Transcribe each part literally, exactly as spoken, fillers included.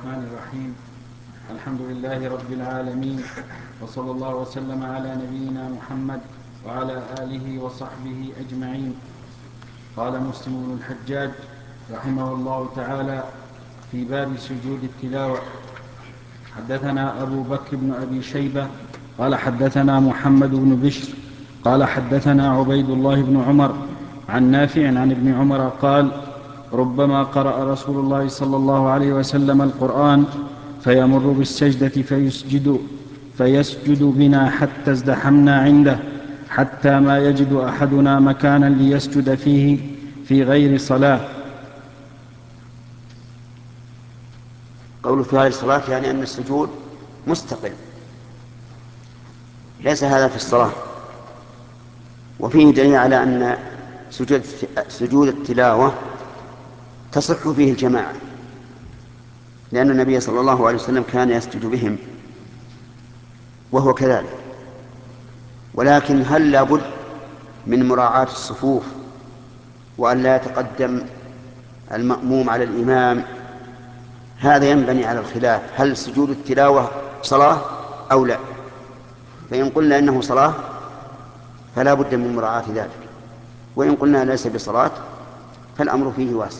الرحمن الرحيم. الحمد لله رب العالمين، وصلى الله وسلم على نبينا محمد وعلى آله وصحبه أجمعين. قال مسلم بن الحجاج رحمه الله تعالى في باب سجود التلاوة: حدثنا أبو بكر بن أبي شيبة قال حدثنا محمد بن بشر قال حدثنا عبيد الله بن عمر عن نافع عن ابن عمر قال: ربما قرأ رسول الله صلى الله عليه وسلم القرآن فيمر بالسجدة فيسجد, فيسجد بنا حتى ازدحمنا عنده، حتى ما يجد أحدنا مكانا ليسجد فيه في غير صلاة. قوله في غير الصلاة يعني أن السجود مستقل، ليس هذا في الصلاة. وفيه دليل على أن سجود, سجود التلاوة تصح فيه الجماعة، لأن النبي صلى الله عليه وسلم كان يسجد بهم وهو كذلك. ولكن هل لابد من مراعاة الصفوف وأن لا يتقدم المأموم على الإمام؟ هذا ينبني على الخلاف، هل سجود التلاوة صلاة أو لا؟ فإن قلنا إنه صلاة فلا بد من مراعاة ذلك، وإن قلنا ليس بصلاة فالأمر فيه واسع.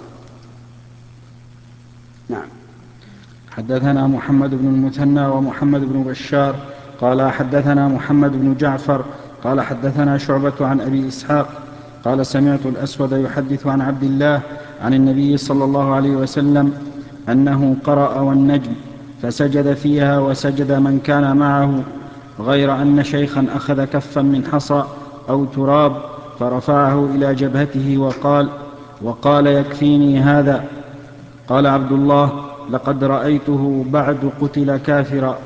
نعم. حدثنا محمد بن المثنى ومحمد بن بشار قال حدثنا محمد بن جعفر قال حدثنا شعبة عن أبي إسحاق قال: سمعت الأسود يحدث عن عبد الله عن النبي صلى الله عليه وسلم أنه قرأ والنجم فسجد فيها وسجد من كان معه، غير أن شيخا أخذ كفا من حصى أو تراب فرفعه إلى جبهته وقال, وقال يكفيني هذا. قال عبد الله: لقد رأيته بعد قتل كافرا.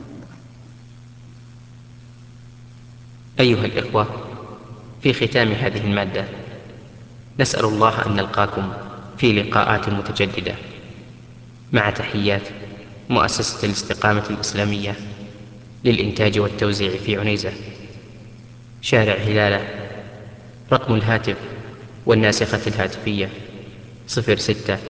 أيها الإخوة، في ختام هذه المادة نسأل الله أن نلقاكم في لقاءات متجددة، مع تحيات مؤسسة الاستقامة الإسلامية للإنتاج والتوزيع في عنيزة، شارع هلالة. رقم الهاتف والناسخة الهاتفية صفر ستة